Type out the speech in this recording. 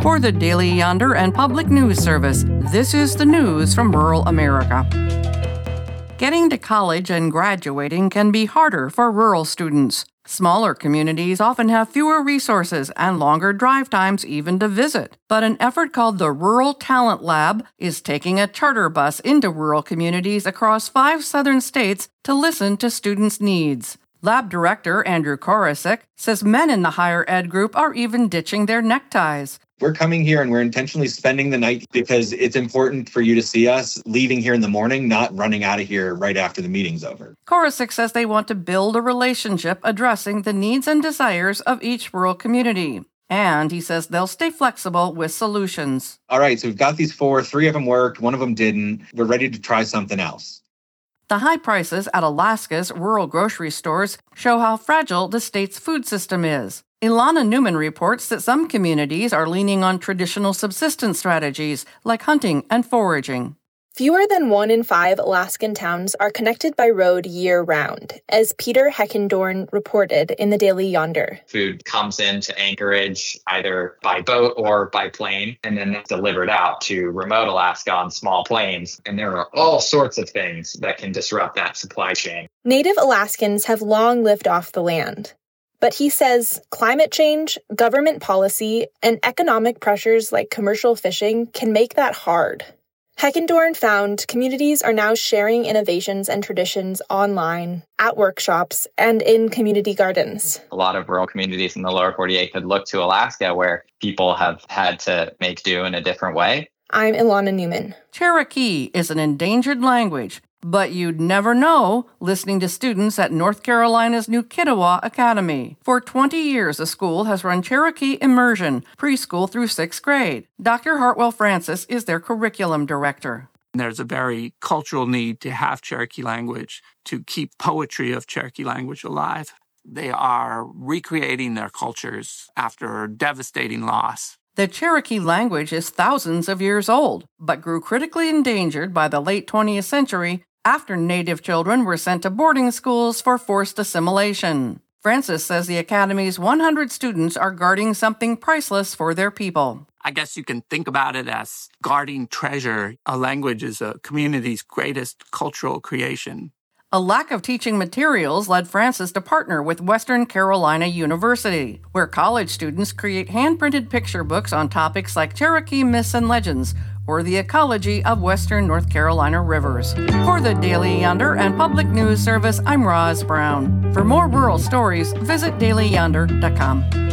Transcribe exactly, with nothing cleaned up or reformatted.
For the Daily Yonder and Public News Service, this is the news from rural America. Getting to college and graduating can be harder for rural students. Smaller communities often have fewer resources and longer drive times even to visit. But an effort called the Rural Talent Lab is taking a charter bus into rural communities across five southern states to listen to students' needs. Lab director Andrew Korosik says men in the higher ed group are even ditching their neckties. We're coming here and we're intentionally spending the night because it's important for you to see us leaving here in the morning, not running out of here right after the meeting's over. Korosik says they want to build a relationship addressing the needs and desires of each rural community. And he says they'll stay flexible with solutions. All right, so we've got these four. Three of them worked. One of them didn't. We're ready to try something else. The high prices at Alaska's rural grocery stores show how fragile the state's food system is. Ilana Newman reports that some communities are leaning on traditional subsistence strategies like hunting and foraging. Fewer than one in five Alaskan towns are connected by road year-round, as Peter Heckendorn reported in the Daily Yonder. Food comes into Anchorage either by boat or by plane, and then it's delivered out to remote Alaska on small planes. And there are all sorts of things that can disrupt that supply chain. Native Alaskans have long lived off the land. But he says climate change, government policy, and economic pressures like commercial fishing can make that hard. Heckendorn found communities are now sharing innovations and traditions online, at workshops, and in community gardens. A lot of rural communities in the lower forty-eight could look to Alaska where people have had to make do in a different way. I'm Ilana Newman. Cherokee is an endangered language, but you'd never know listening to students at North Carolina's New Kittiwah Academy. For twenty years, the school has run Cherokee Immersion, preschool through sixth grade. Doctor Hartwell Francis is their curriculum director. There's a very cultural need to have Cherokee language, to keep poetry of Cherokee language alive. They are recreating their cultures after devastating loss. The Cherokee language is thousands of years old, but grew critically endangered by the late twentieth century after Native children were sent to boarding schools for forced assimilation. Francis says the Academy's one hundred students are guarding something priceless for their people. I guess you can think about it as guarding treasure. A language is a community's greatest cultural creation. A lack of teaching materials led Francis to partner with Western Carolina University, where college students create hand-printed picture books on topics like Cherokee myths and legends, or the ecology of Western North Carolina rivers. For the Daily Yonder and Public News Service, I'm Roz Brown. For more rural stories, visit daily yonder dot com.